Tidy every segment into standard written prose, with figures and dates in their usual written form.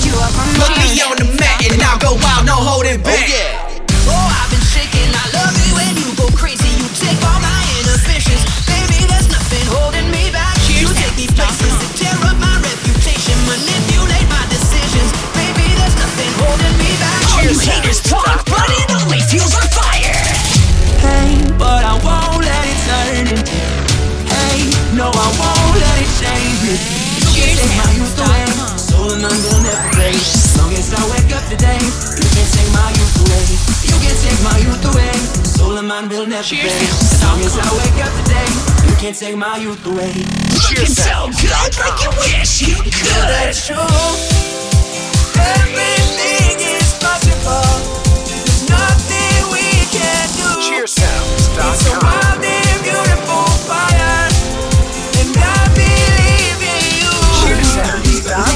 you off my mind. Put me on the mat and I'll go wild, no holding back. Oh yeah. Oh, I've been shaking, I love it when you go crazy. You take all my inhibitions, baby, there's nothing holding me back. You take me places to tear up my reputation, manipulate my decisions, baby, there's nothing holding me back. All you haters talk, but it only fuels our fire. Hey, but I won't let it turn into hey, no, I won't let it change me. You can take my youth away, soul and mind will never break. As long as I wake up today, you can take my youth away. You can take my youth away, soul and mind will never break. As long as I wake up today, you can take my youth away. Looking so good, like you wish you could. That's true. Everything is possible. There's nothing we can't do. It's a wild and beautiful fire, and I believe in you. I believe it.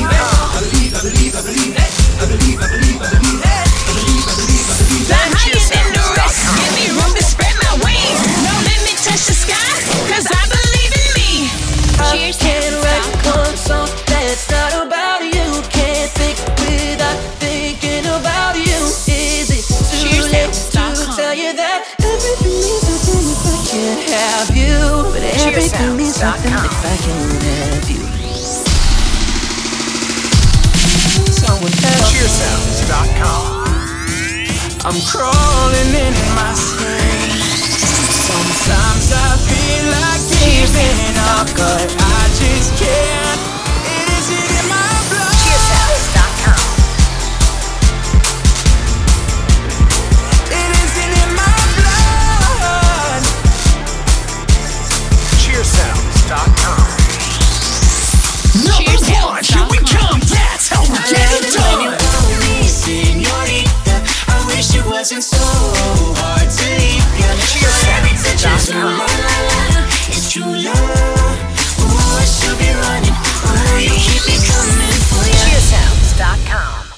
Fly higher than the rest. Give me room to spread my wings. Don't let me touch the sky, cause I believe in me. I can't write one song that's not about you. Can't think without thinking about you. Is it too late to tell you that everything means something if I can't have you? But everything means something if I can't have you. Someone help. Cheersounds.com. I'm crawling in my skin. Sometimes I feel like giving up, but I just can't. It isn't in my blood. Cheersounds.com. It isn't in my blood. Cheersounds.com. Number one, here we come. That's how we get it done. Señorita, I wish it wasn't so hard to leave you. Every touch is ooh la la la. It's true love.